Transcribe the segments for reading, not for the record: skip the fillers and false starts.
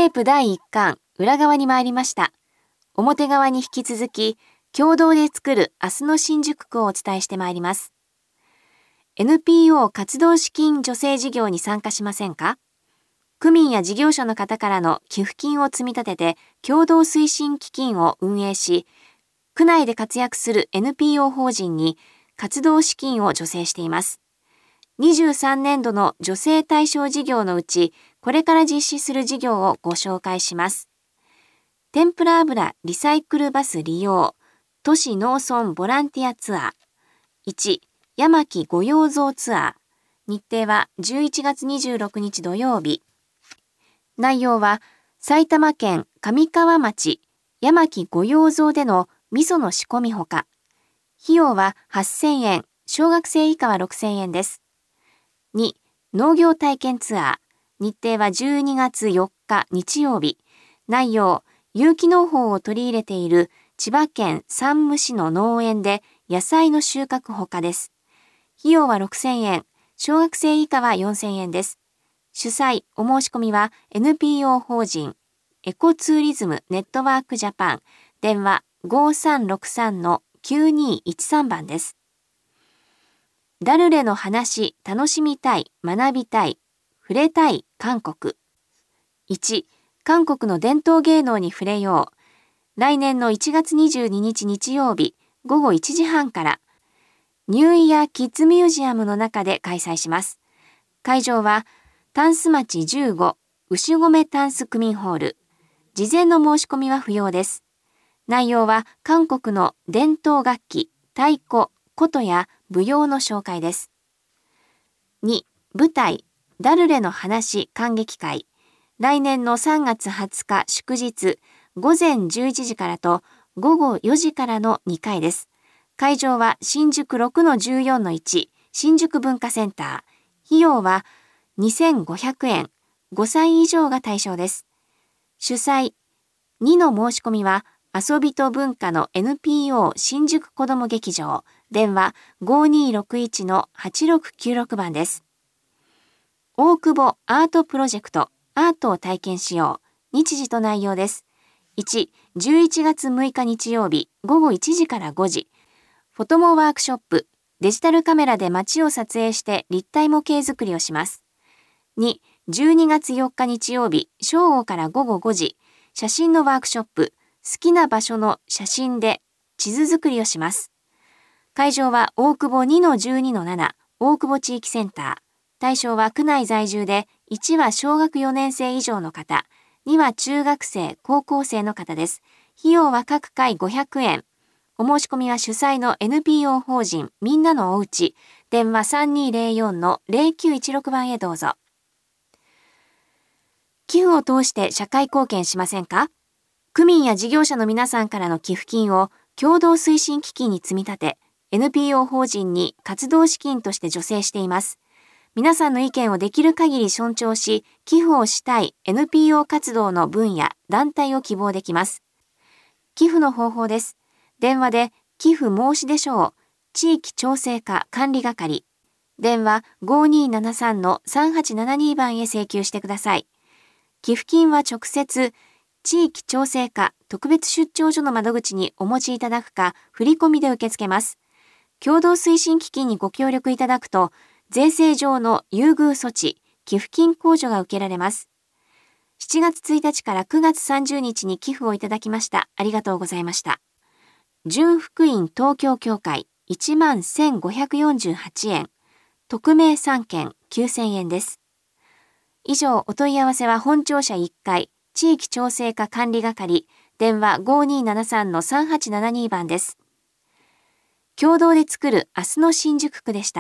テープ第1巻裏側に参りました。表側に引き続き、共同で作る明日の新宿区をお伝えしてまいります。NPO 活動資金助成事業に参加しませんか？区民や事業者の方からの寄付金を積み立てて共同推進基金を運営し、区内で活躍する NPO 法人に活動資金を助成しています。23年度の助成対象事業のうち、これから実施する事業をご紹介します。天ぷら油リサイクルバス利用、都市農村ボランティアツアー。1、山木御養蔵ツアー。日程は11月26日土曜日。内容は、埼玉県上川町山木御養蔵での味噌の仕込みほか。費用は8000円、小学生以下は6000円です。2、農業体験ツアー。日程は12月4日日曜日。内容、有機農法を取り入れている千葉県山武市の農園で野菜の収穫ほかです。費用は6000円、小学生以下は4000円です。主催、お申し込みは NPO 法人エコツーリズムネットワークジャパン、電話 5363-9213 番です。ダルレの話、楽しみたい、学びたい、触れたい、韓国。1、韓国の伝統芸能に触れよう。来年の1月22日日曜日、午後1時半から、ニューイヤーキッズミュージアムの中で開催します。会場は、タンス町15、牛込タンス区民ホール。事前の申し込みは不要です。内容は、韓国の伝統楽器、太鼓、琴や舞踊の紹介です。2、舞台、ダルレの話観劇会。来年の3月20日祝日、午前11時からと午後4時からの2回です。会場は新宿 6-14-1 新宿文化センター。費用は2500円。5歳以上が対象です。主催、2の申し込みは遊びと文化の NPO 新宿子ども劇場。電話 5261-8696 番です。大久保アートプロジェクト、アートを体験しよう。日時と内容です。1、11月6日日曜日、午後1時から5時。フォトモワークショップ、デジタルカメラで街を撮影して立体模型作りをします。2、12月4日日曜日、正午から午後5時。写真のワークショップ、好きな場所の写真で地図作りをします。会場は大久保 2-12-7 大久保地域センター。対象は区内在住で、1は小学4年生以上の方、2は中学生、高校生の方です。費用は各回500円。お申し込みは主催の NPO 法人みんなのおうち、電話 3204-0916 番へどうぞ。寄付を通して社会貢献しませんか？区民や事業者の皆さんからの寄付金を共同推進基金に積み立て、NPO 法人に活動資金として助成しています。皆さんの意見をできる限り尊重し、寄付をしたい NPO 活動の分野、団体を希望できます。寄付の方法です。電話で寄付申し出書を地域調整課管理係、電話 5273-3872 番へ請求してください。寄付金は直接、地域調整課特別出張所の窓口にお持ちいただくか、振込で受け付けます。共同推進基金にご協力いただくと、税制上の優遇措置、寄付金控除が受けられます。7月1日から9月30日に寄付をいただきました。ありがとうございました。純福音東京協会11,548円。匿名3件9000円です。以上、お問い合わせは本庁舎1階、地域調整課管理係、電話 5273-3872 番です。共同で作る明日の新宿区でした。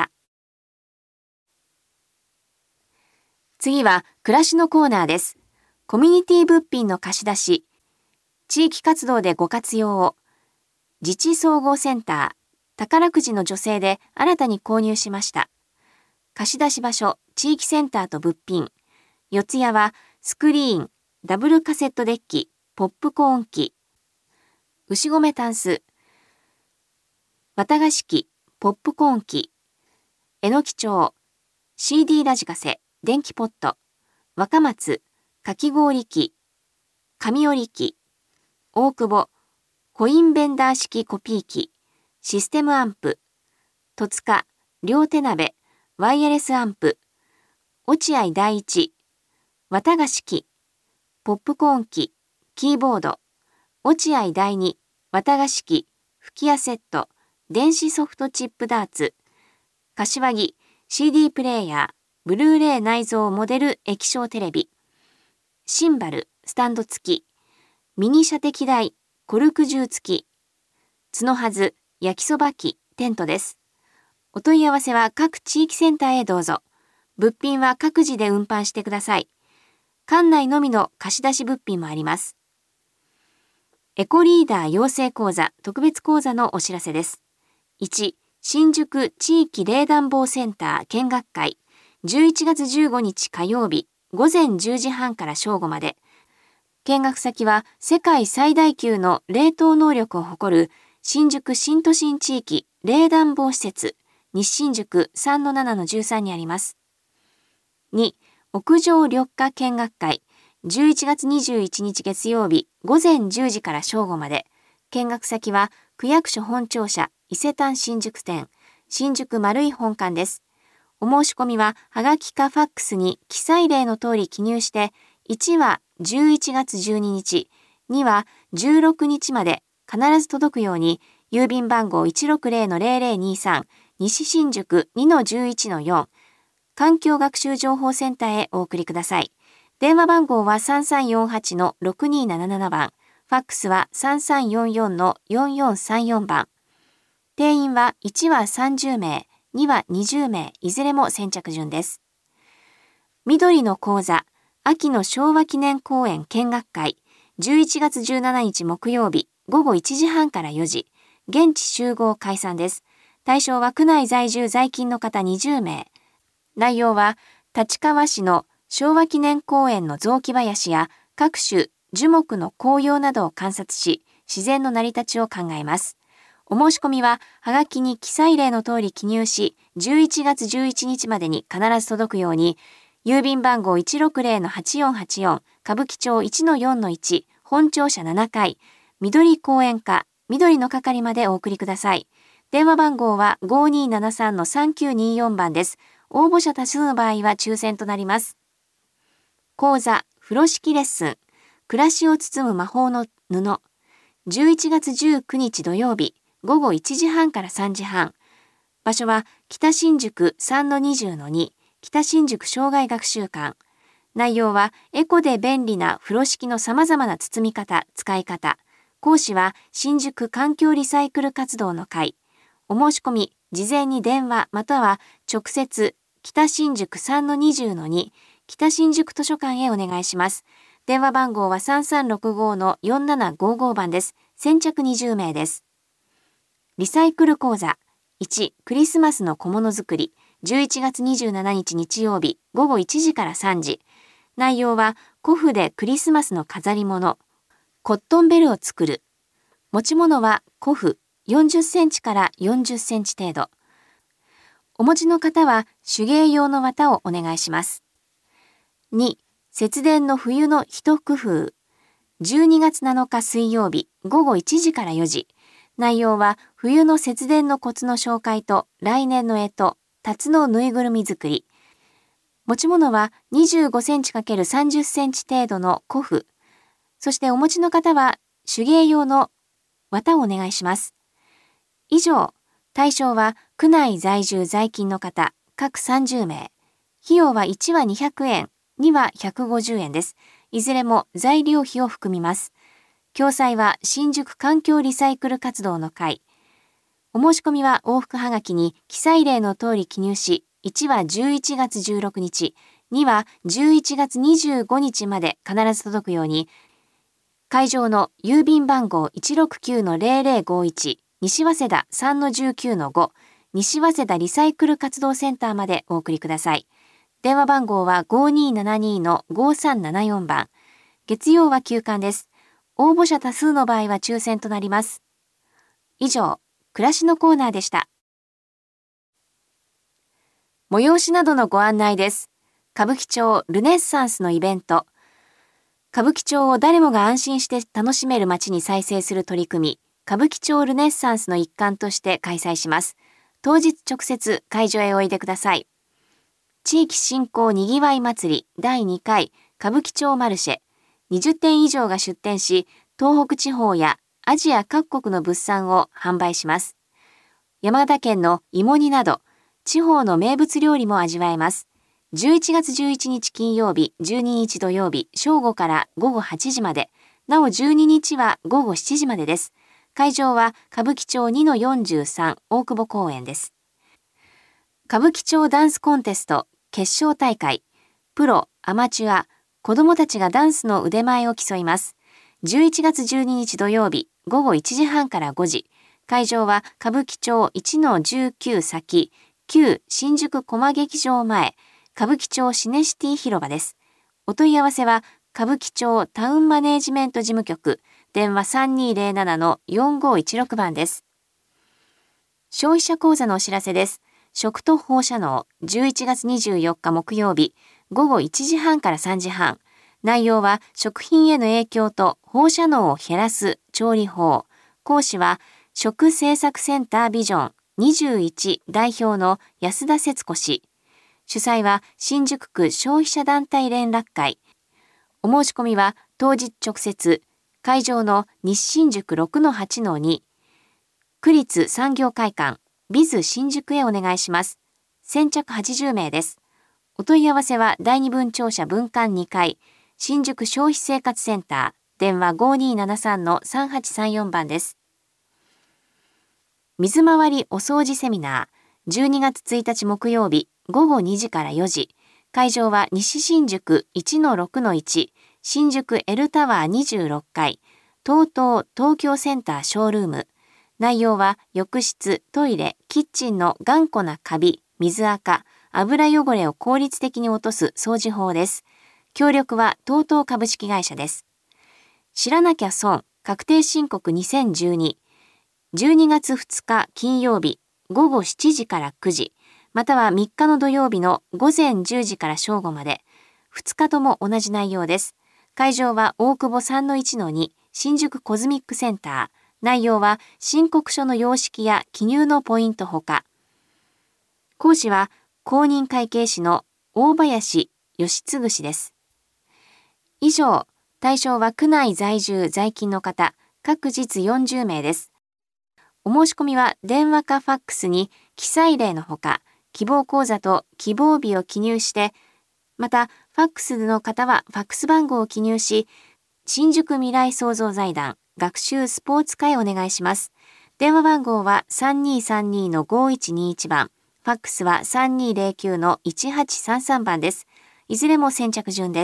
次は暮らしのコーナーです。コミュニティ物品の貸し出し、地域活動でご活用を、自治総合センター、宝くじの助成で新たに購入しました。貸し出し場所、地域センターと物品。四谷はスクリーン、ダブルカセットデッキ、ポップコーン機。牛込タンス、綿菓子機、ポップコーン機。えのき町、CD ラジカセ、電気ポット。若松、かき氷機、 紙折り機、大久保、コインベンダー式コピー機、システムアンプ、戸塚、両手鍋、ワイヤレスアンプ、落合第一、綿菓子機、ポップコーン機、キーボード、落合第二、綿菓子機、吹き矢セット、電子ソフトチップダーツ、柏木、CD プレイヤー、ブルーレイ内蔵モデル液晶テレビ、シンバル、スタンド付き、ミニ射的台、コルク銃付き、角はず、焼きそば機、テントです。お問い合わせは各地域センターへどうぞ。物品は各自で運搬してください。館内のみの貸し出し物品もあります。エコリーダー養成講座特別講座のお知らせです。1、新宿地域冷暖房センター見学会、11月15日火曜日、午前10時半から正午まで。見学先は世界最大級の冷凍能力を誇る新宿新都心地域冷暖房施設、西新宿 3-7-13 にあります。2、屋上緑化見学会、11月21日月曜日午前10時から正午まで。見学先は区役所本庁舎伊勢丹新宿店、新宿丸井本館です。お申し込みははがきかファックスに記載例の通り記入して、1は11月12日、2は16日まで必ず届くように、郵便番号 160-0023 西新宿 2-11-4 環境学習情報センターへお送りください。電話番号は 3348-6277 番、ファックスは 3344-4434 番。定員は1は30名、2は20名、いずれも先着順です。緑の講座、秋の昭和記念公園見学会、11月17日木曜日、午後1時半から4時、現地集合解散です。対象は区内在住在勤の方20名。内容は、立川市の昭和記念公園の雑木林や各種樹木の紅葉などを観察し、自然の成り立ちを考えます。お申し込みは、はがきに記載例の通り記入し、11月11日までに必ず届くように、郵便番号 160-8484 歌舞伎町 1-4-1 本庁舎7階、緑公園課緑の係までお送りください。電話番号は 5273-3924 番です。応募者多数の場合は抽選となります。講座、風呂敷レッスン、暮らしを包む魔法の布。11月19日土曜日、午後1時半から3時半。場所は北新宿 3-20-2、北新宿障害学習館。内容はエコで便利な風呂敷の様々な包み方、使い方。講師は新宿環境リサイクル活動の会。お申し込み、事前に電話または直接北新宿 3-20-2 北新宿図書館へお願いします。電話番号は 3365-4755 番です。先着20名です。リサイクル講座。1、クリスマスの小物作り。11月27日日曜日、午後1時から3時。内容は、古布でクリスマスの飾り物。コットンベルを作る。持ち物は古布40センチから40センチ程度。お持ちの方は手芸用の綿をお願いします。2、節電の冬の一工夫。12月7日水曜日午後1時から4時。内容は冬の節電のコツの紹介と来年の干支、辰のぬいぐるみ作り。持ち物は25センチ ×30 センチ程度の古布。そしてお持ちの方は手芸用の綿をお願いします。以上、対象は区内在住在勤の方、各30名。費用は1は200円、2は150円です。いずれも材料費を含みます。詳細は新宿環境リサイクル活動の会。お申し込みは往復はがきに記載例の通り記入し、1は11月16日、2は11月25日まで必ず届くように、会場の郵便番号 169-0051 西早稲田 3-19-5 西早稲田リサイクル活動センターまでお送りください。電話番号は 5272-5374 番。月曜は休館です。応募者多数の場合は抽選となります。以上、暮らしのコーナーでした。催しなどのご案内です。歌舞伎町ルネッサンスのイベント。 歌舞伎町を誰もが安心して楽しめる街に再生する取り組み、歌舞伎町ルネッサンスの一環として開催します。当日直接会場へおいでください。地域振興にぎわい祭り第2回歌舞伎町マルシェ、20店以上が出店し、東北地方やアジア各国の物産を販売します。山形県の芋煮など、地方の名物料理も味わえます。11月11日金曜日、12日土曜日、正午から午後8時まで、なお12日は午後7時までです。会場は歌舞伎町 2-43 大久保公園です。歌舞伎町ダンスコンテスト決勝大会、プロ、アマチュア、子どもたちがダンスの腕前を競います。11月12日土曜日、午後1時半から5時、会場は歌舞伎町 1-19 先、旧新宿コマ劇場前、歌舞伎町シネシティ広場です。お問い合わせは歌舞伎町タウンマネージメント事務局、電話 3207-4516 番です。消費者講座のお知らせです。食と放射能、11月24日木曜日、午後1時半から3時半。内容は食品への影響と放射能を減らす調理法。講師は食政策センタービジョン21代表の安田節子氏。主催は新宿区消費者団体連絡会。お申し込みは当日直接、会場の西新宿 6-8-2、区立産業会館、ビズ新宿へお願いします。先着80名です。お問い合わせは第二分庁舎分館2階、新宿消費生活センター、電話 5273-3834 番です。水回りお掃除セミナー、12月1日木曜日、午後2時から4時。会場は西新宿 1-6-1、新宿 L タワー26階、TOTO東京センターショールーム。内容は浴室、トイレ、キッチンの頑固なカビ、水垢、油汚れを効率的に落とす掃除法です。協力は TOTO株式会社です。知らなきゃ損、確定申告2012。12月2日金曜日、午後7時から9時。または3日の土曜日の午前10時から正午まで、2日とも同じ内容です。会場は大久保 3-1-2 新宿コズミックセンター。内容は申告書の様式や記入のポイントほか。講師は公認会計士の大林義嗣氏です。以上、対象は区内在住在勤の方、各日40名です。お申し込みは電話かファックスに記載例のほか、希望口座と希望日を記入して、またファックスの方はファックス番号を記入し、新宿未来創造財団学習スポーツ課へお願いします。電話番号は 3232-5121 番、ファックスは 3209-1833 番です。いずれも先着順です。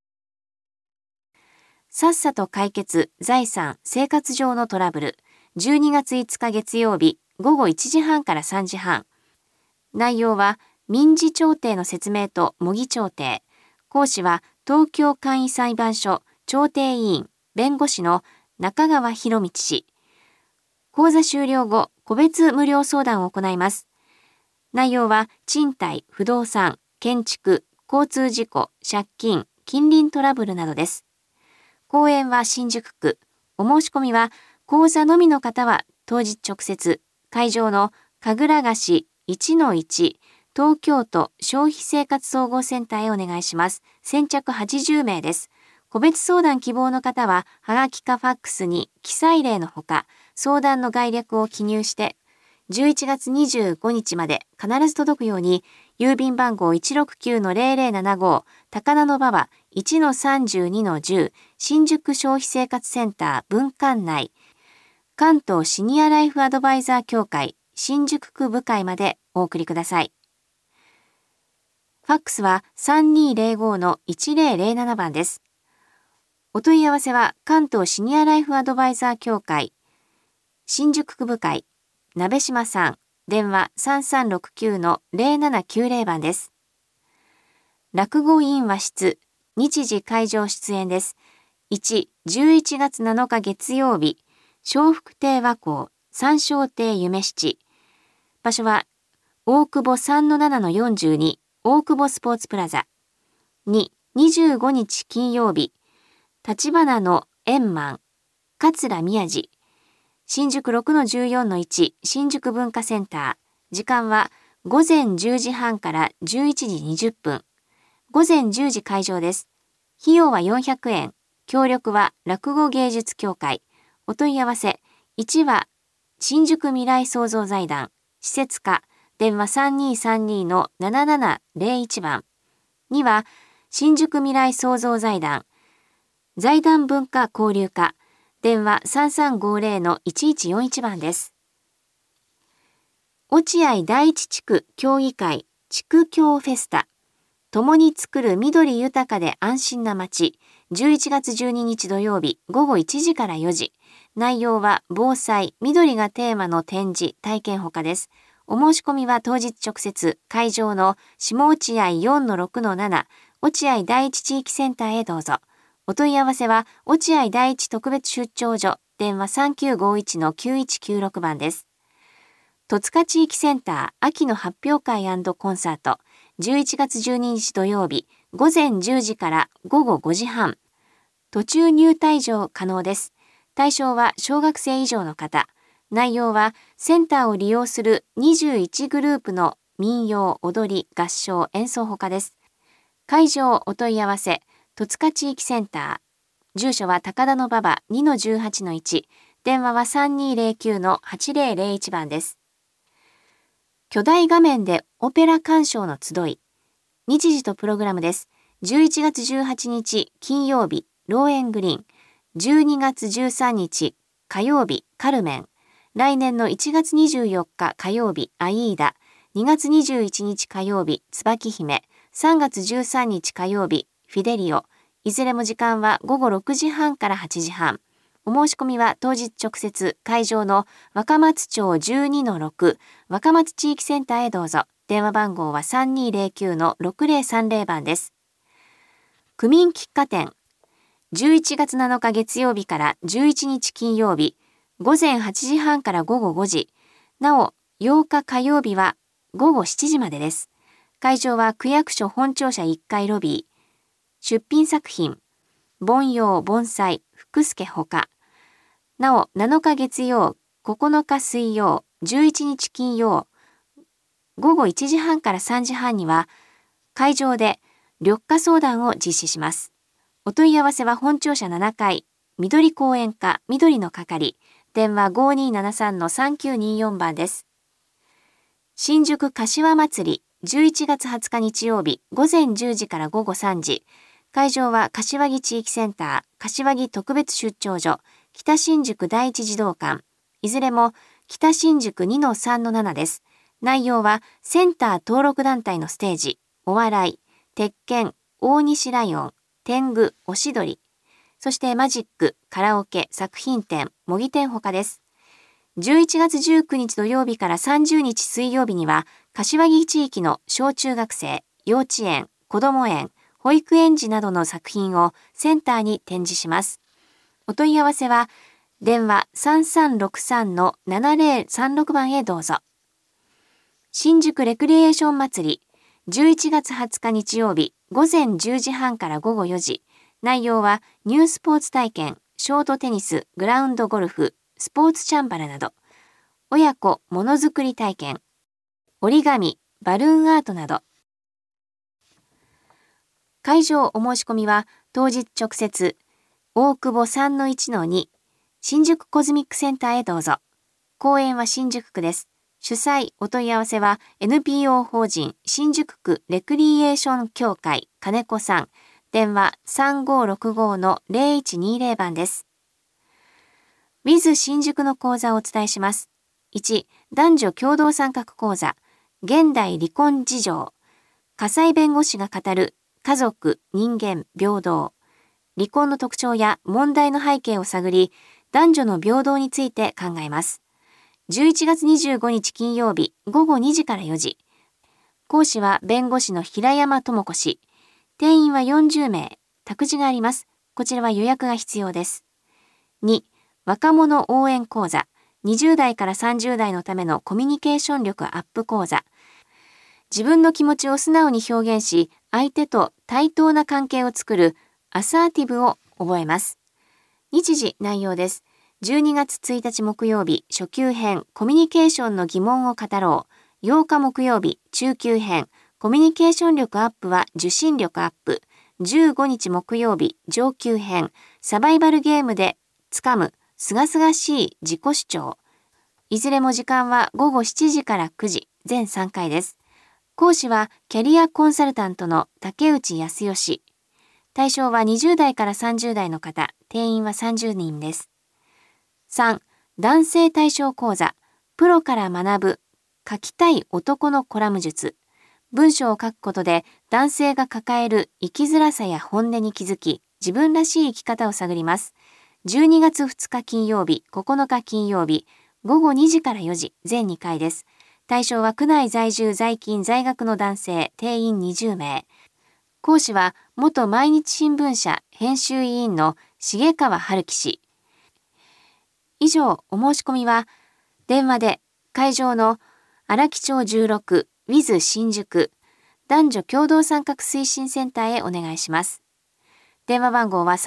さっさと解決財産生活上のトラブル、12月5日月曜日午後1時半から3時半。内容は民事調停の説明と模擬調停。講師は東京簡易裁判所調停委員弁護士の中川博道氏。講座終了後、個別無料相談を行います。内容は賃貸、不動産、建築、交通事故、借金、近隣トラブルなどです。講演は新宿区。お申し込みは講座のみの方は当日直接、会場の神楽菓子1-1東京都消費生活総合センターへお願いします。先着80名です。個別相談希望の方は、はがきかファックスに記載例のほか、相談の概略を記入して、11月25日まで必ず届くように、郵便番号 169-0075 高菜の馬場 1-32-10 新宿消費生活センター分館内、関東シニアライフアドバイザー協会新宿区部会までお送りください。ファックスは 3205-1007 番です。お問い合わせは関東シニアライフアドバイザー協会新宿区部会鍋島さん、電話 3369-0790 番です。落語院和室日時会場出演です。1、11月7日月曜日、笑福亭和光三笑亭夢七。場所は大久保 3-7-42 大久保スポーツプラザ。2、25日金曜日、 橘の円満、桂宮治、新宿 6-14-1 新宿文化センター、時間は午前10時半から11時20分。午前10時開場です。費用は400円。協力は落語芸術協会。お問い合わせ、1は新宿未来創造財団、施設課、電話 3232-7701 番。2は新宿未来創造財団、財団文化交流課、電話 3350-1141 番です。落合第一地区協議会地区協フェスタ、共に作る緑豊かで安心な街、11月12日土曜日午後1時から4時。内容は防災、緑がテーマの展示、体験ほかです。お申し込みは当日直接、会場の下落合 4-6-7 落合第一地域センターへどうぞ。お問い合わせは落合第一特別出張所、電話 3951-9196 番です。戸塚地域センター秋の発表会&コンサート、11月12日土曜日午前10時から午後5時半。途中入退場可能です。対象は小学生以上の方。内容はセンターを利用する21グループの民謡、踊り、合唱、演奏ほかです。会場お問い合わせ、戸塚地域センター。住所は高田馬場 2-18-1。電話は 3209-8001 番です。巨大画面でオペラ鑑賞の集い。日時とプログラムです。11月18日金曜日、ローエングリーン。12月13日火曜日、カルメン。来年の1月24日火曜日、アイーダ。2月21日火曜日、椿姫。3月13日火曜日、フィデリオ。いずれも時間は午後6時半から8時半。お申し込みは当日直接会場の若松町 12-6 若松地域センターへどうぞ。電話番号は 3209-6030 番です。区民喫茶店。11月7日月曜日から11日金曜日、午前8時半から午後5時。なお、8日火曜日は午後7時までです。会場は区役所本庁舎1階ロビー。出品作品、盆葉、盆栽、福助ほか。なお、7日月曜、9日水曜、11日金曜、午後1時半から3時半には、会場で緑化相談を実施します。お問い合わせは本庁舎7階、緑公園課、緑の係、電話 5273-3924 番です。新宿柏祭り、11月20日日曜日、午前10時から午後3時。会場は柏木地域センター、柏木特別出張所、北新宿第一児童館。いずれも北新宿 2-3-7 です。内容はセンター登録団体のステージ、お笑い、鉄拳、大西ライオン、天狗、おしどり。そしてマジック、カラオケ、作品展、模擬展ほかです。11月19日土曜日から30日水曜日には、柏木地域の小中学生、幼稚園、子ども園、保育園児などの作品をセンターに展示します。お問い合わせは、電話 3363-7036 番へどうぞ。新宿レクリエーション祭り、11月20日日曜日、午前10時半から午後4時。内容はニュースポーツ体験、ショートテニス、グラウンドゴルフ、スポーツチャンバラなど、親子ものづくり体験、折り紙、バルーンアートなど。会場お申し込みは当日直接、大久保 3-1-2 新宿コズミックセンターへどうぞ。公園は新宿区です。主催お問い合わせは NPO 法人新宿区レクリエーション協会金子さん。電話 3565-0120 番です。With 新宿の講座をお伝えします。1、男女共同参画講座、現代離婚事情、家裁弁護士が語る家族、人間、平等、離婚の特徴や問題の背景を探り、男女の平等について考えます。11月25日金曜日午後2時から4時。講師は弁護士の平山智子氏。定員は40名。託児があります。こちらは予約が必要です。2、若者応援講座。20代から30代のためのコミュニケーション力アップ講座。自分の気持ちを素直に表現し、相手と対等な関係を作るアサーティブを覚えます。日時内容です。12月1日木曜日初級編コミュニケーションの疑問を語ろう。8日木曜日中級編コミュニケーション力アップは受信力アップ。15日木曜日上級編サバイバルゲームでつかむすがすがしい自己主張。いずれも時間は午後7時から9時、全3回です。講師はキャリアコンサルタントの竹内康義。対象は20代から30代の方、定員は30人です。3、男性対象講座、プロから学ぶ、書きたい男のコラム術。文章を書くことで男性が抱える生きづらさや本音に気づき、自分らしい生き方を探ります。12月2日金曜日、9日金曜日、午後2時から4時、全2回です。対象は区内在住在勤在学の男性、定員20名。講師は元毎日新聞社編集委員の重川春樹氏。以上、お申し込みは電話で会場の荒木町16 WIZ 新宿男女共同参画推進センターへお願いします。電話番号は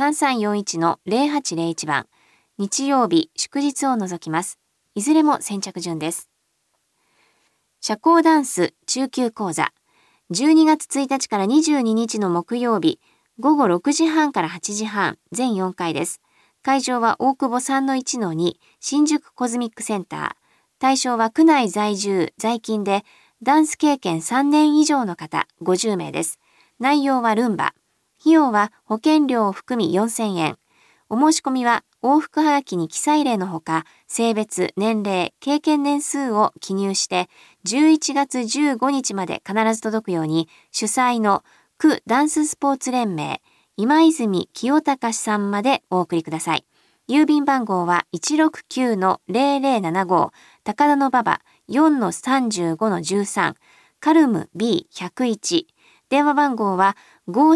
3341-0801 番。日曜日、祝日を除きます。いずれも先着順です。社交ダンス中級講座。12月1日から22日の木曜日、午後6時半から8時半、全4回です。会場は大久保 3-1-2 新宿コズミックセンター。対象は区内在住、在勤で、ダンス経験3年以上の方50名です。内容はルンバ。費用は保険料を含み4000円。お申し込みは往復はがきに記載例のほか、性別、年齢、経験年数を記入して、11月15日まで必ず届くように、主催の区ダンススポーツ連盟、今泉清隆さんまでお送りください。郵便番号は 169-0075 高田馬場 4-35-13 カルム B101 電話番号は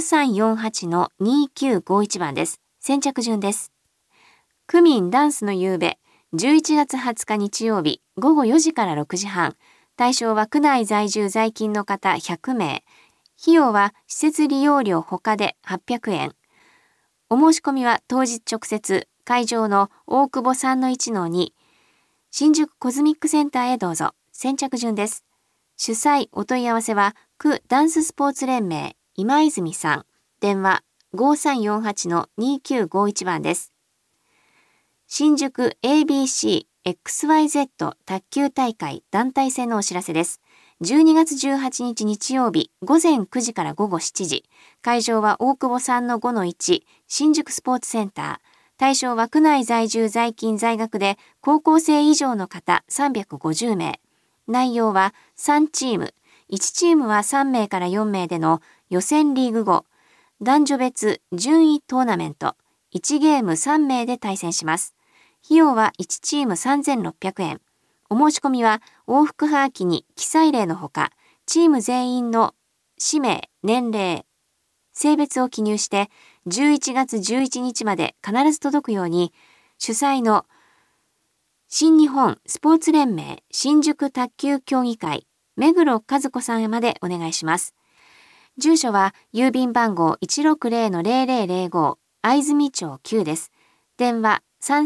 5348-2951 番です。先着順です。区民ダンスの夕べ11月20日日曜日午後4時から6時半。対象は区内在住在勤の方100名。費用は施設利用料他で800円。お申し込みは当日直接会場の大久保 3-1-2 新宿コズミックセンターへどうぞ。先着順です。主催お問い合わせは区ダンススポーツ連盟今泉さん。電話 5348-2951 番です。新宿 ABC-XYZ 卓球大会団体戦のお知らせです。12月18日日曜日午前9時から午後7時。会場は大久保 3-5-1 新宿スポーツセンター。対象は区内在住在勤在学で高校生以上の方350名。内容は3チーム。1チームは3名から4名での予選リーグ後、男女別順位トーナメント。1ゲーム3名で対戦します。費用は1チーム3600円。お申し込みは往復はがきに記載例のほか、チーム全員の氏名、年齢、性別を記入して11月11日まで必ず届くように、主催の新日本スポーツ連盟新宿卓球協議会目黒和子さんまでお願いします。住所は郵便番号 160-0005 藍住町9です。電話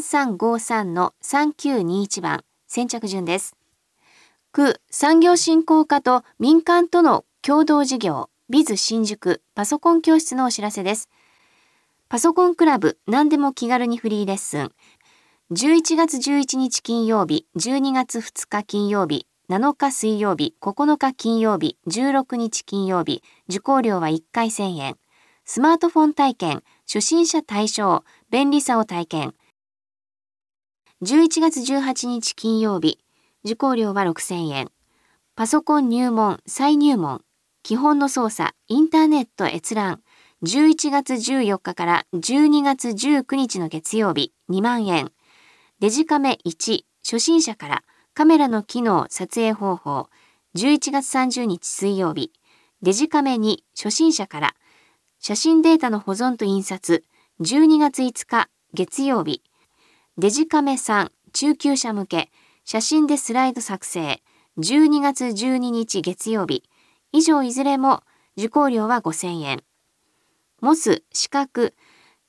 3353-3921 番。先着順です。区産業振興課と民間との共同事業ビズ新宿パソコン教室のお知らせです。パソコンクラブ何でも気軽にフリーレッスン。11月11日金曜日、12月2日金曜日、7日水曜日、9日金曜日、16日金曜日、受講料は1回1000円。スマートフォン体験、初心者対象、便利さを体験。11月18日金曜日、受講料は6000円。パソコン入門、再入門、基本の操作、インターネット閲覧。11月14日から12月19日の月曜日、2万円。デジカメ1、初心者からカメラの機能、撮影方法。11月30日水曜日。デジカメ2、初心者から写真データの保存と印刷。12月5日月曜日。デジカメ3、中級者向け、写真でスライド作成。12月12日月曜日。以上いずれも受講料は5000円。モス資格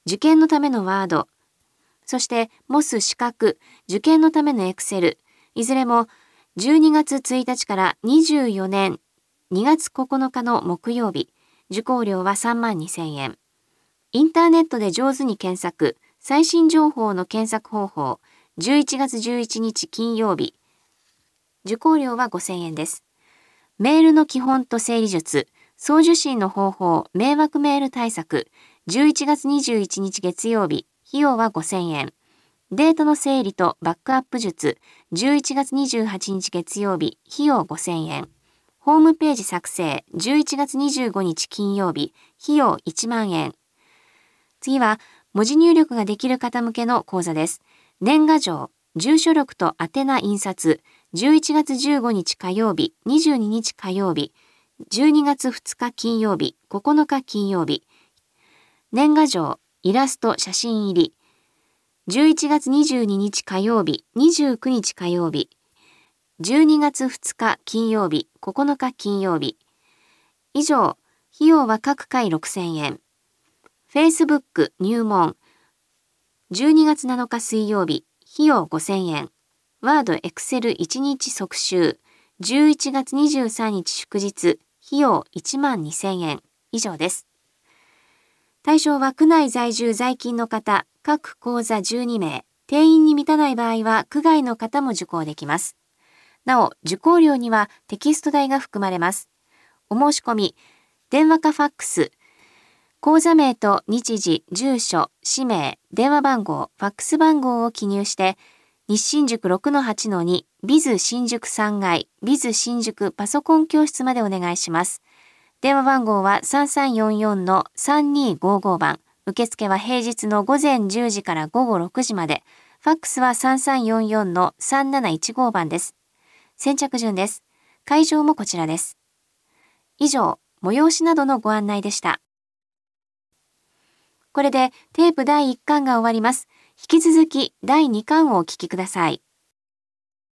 受験のためのワード、そしてモス資格、受験のためのエクセル、いずれも12月1日から24年2月9日の木曜日、受講料は32,000円。インターネットで上手に検索、最新情報の検索方法、11月11日金曜日、受講料は5,000円です。メールの基本と整理術、送受信の方法、迷惑メール対策、11月21日月曜日、費用は5,000円。データの整理とバックアップ術、11月28日月曜日、費用5,000円。ホームページ作成、11月25日金曜日、費用1万円。次は、文字入力ができる方向けの講座です。年賀状、住所録と宛名印刷、11月15日火曜日、22日火曜日、12月2日金曜日、9日金曜日。年賀状、イラスト、写真入り。11月22日火曜日、29日火曜日。12月2日金曜日、9日金曜日。以上、費用は各回6,000円。Facebook 入門。12月7日水曜日、費用5,000円。Word Excel 1日即習。11月23日祝日、費用12,000円。以上です。対象は区内在住在勤の方、各講座12名、定員に満たない場合は区外の方も受講できます。なお、受講料にはテキスト代が含まれます。お申し込み、電話かファックス、講座名と日時、住所、氏名、電話番号、ファックス番号を記入して、西新宿 6-8-2 ビズ新宿3階ビズ新宿パソコン教室までお願いします。電話番号は 3344-3255 番。受付は平日の午前10時から午後6時まで。ファックスは 3344-3715 番です。先着順です。会場もこちらです。以上、催しなどのご案内でした。これでテープ第1巻が終わります。引き続き第2巻をお聞きください。